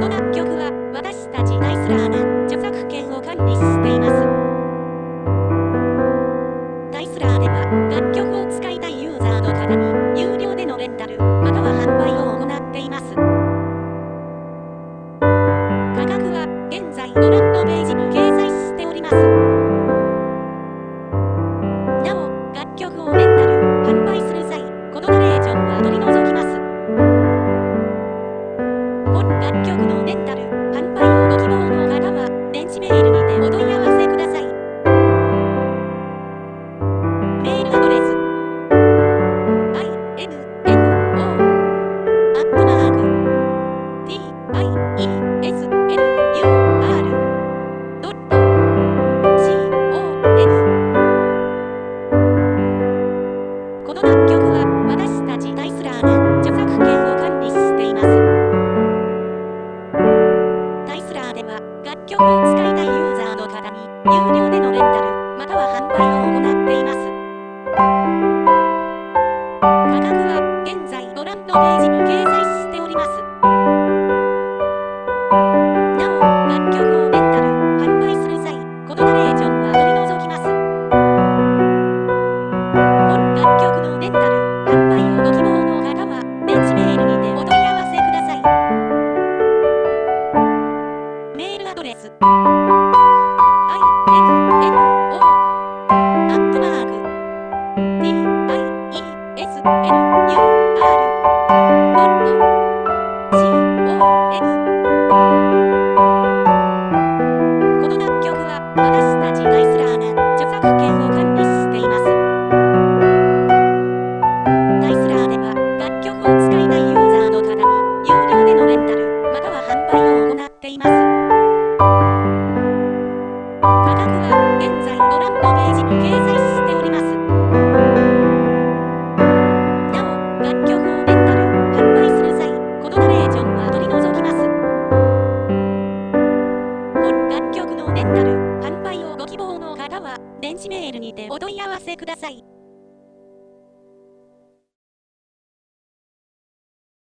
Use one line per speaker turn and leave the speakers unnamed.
の楽曲は私たちダイスラーが著作権を管理しています。ダイスラーでは楽曲を使いたいユーザーの方に有料でのレンタルまたは販売を行っています。価格は現在ご覧のページに掲載しております。なお、楽曲をレンタル、販売する際、このナレーションは取り除きます。本楽曲のレンタル、販売をご希望の方は、電子メールにてお問い合わせください。メールアドレス info@diesl.com この楽曲は私たちダイスラーが著作権を管理しています。ダイスラーでは楽曲を使いたいユーザーの方に有料でのレンタルまたは販売を行っています。価格は現在ご覧のページに掲載しております。なお、楽曲をレンタル、販売する際、このナレーションは取り除きます。本楽曲のレンタル、販売をご希望の方は、電子メールにてお問い合わせください。メールアドレス info@diesl.com この楽曲は私たちダイスラーが著作権を管理しています。ダイスラーでは楽曲を使いたいユーザーの方に有料でのレンタルまたは販売を行っています。価格は現在ご覧のページに掲載しております。なお、楽曲をレンタル、販売する際、このナレーションは取り除きます。本楽曲のレンタル、販売をご希望の方は、電子メールにてお問い合わせください。